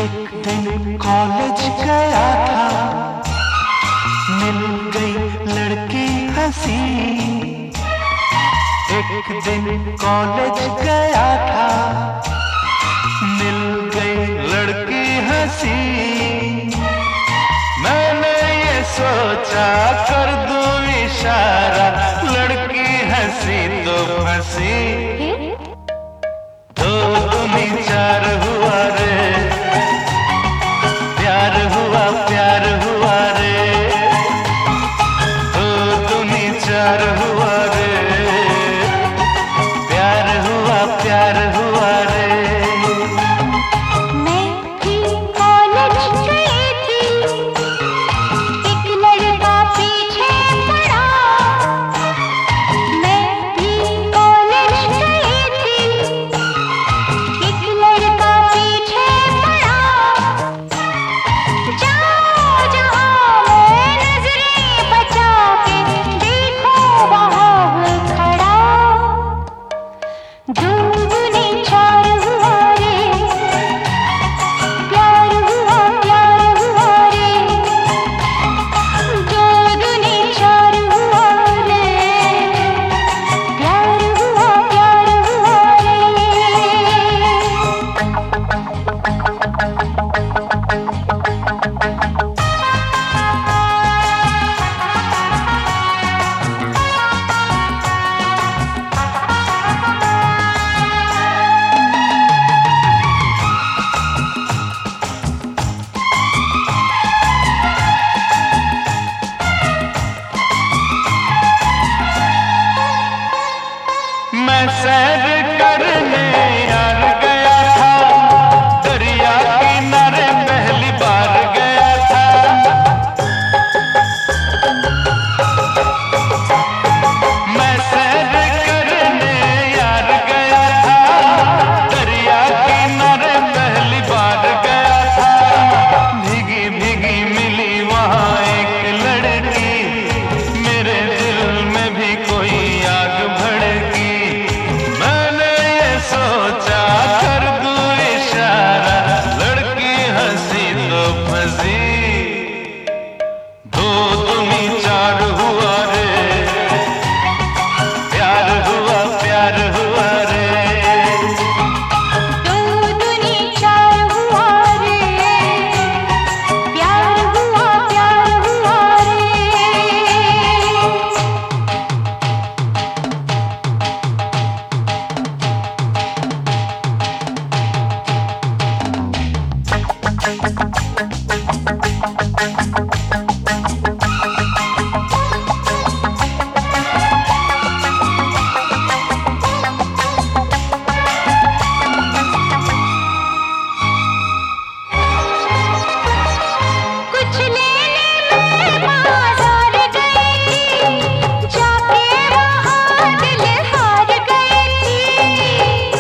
एक दिन कॉलेज गया था, मिल गई लड़की हंसी। एक दिन कॉलेज गया था, मिल गई लड़की हंसी। मैंने ये सोचा कर दूं इशारा, लड़की हंसी तो फंसी। दो दूनी चार हुआ रे, प्यार हुआ रे। दो दूनी चार हुआ रे, प्यार हुआ रे। मैं भी कॉलेज गई थी, एक लड़का पीछे पड़ा। मैं भी कॉलेज गई थी, एक लड़का पीछे पड़ा। जाओ जहाँ मैं नजरें बचा के, देखो वहाँ वो खड़ा। दो दूनी चार हुआ रे, प्यार हुआ रे। दो दूनी चार हुआ रे, प्यार हुआ मैं सैर करने यार गया था, दरिया किनारे पहली बार गया था। मैं सैर करने यार गया था, दरिया किनारे पहली बार गया था। भीगी भीगी मिली वहाँ एक लड़की, मेरे दिल में भी कोई आग भड़की। मैंने ये सोचा कर दूं इशारा, लड़की हंसी तो फंसी। दो दूनी चार हुआ रे, प्यार हुआ रे। दो दूनी चार हुआ रे, प्यार हुआ रे। कुछ लेने मैं बाजार गई थी, जाके वहाँ दिल हार गई थी।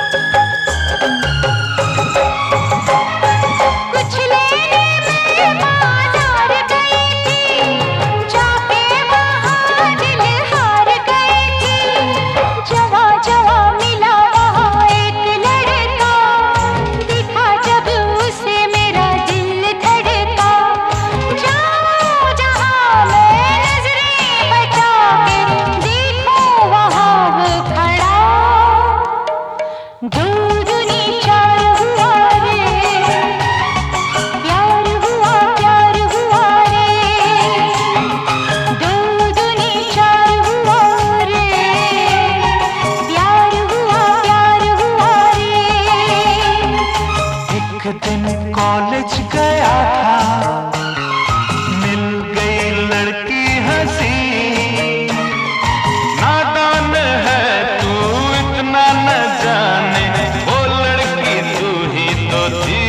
कुछ लेने मैं बाजार गई थी, जाके वहाँ दिल हार गई थी। जवा जवा मिला वहाँ एक लड़का, दिखा जब उसे मेरा दिल धड़का। जाओ जहाँ मैं नजरें बचा के, देखो वहाँ वो खड़ा। दो दूनी चार हुआ रे, प्यार हुआ रे। दो दूनी चार हुआ रे, प्यार हुआ रे। एक दिन कॉलेज गया था, मिल गई लड़की हंसी। नादान है तू इतना न जाने, वो लड़की तू ही तो थी।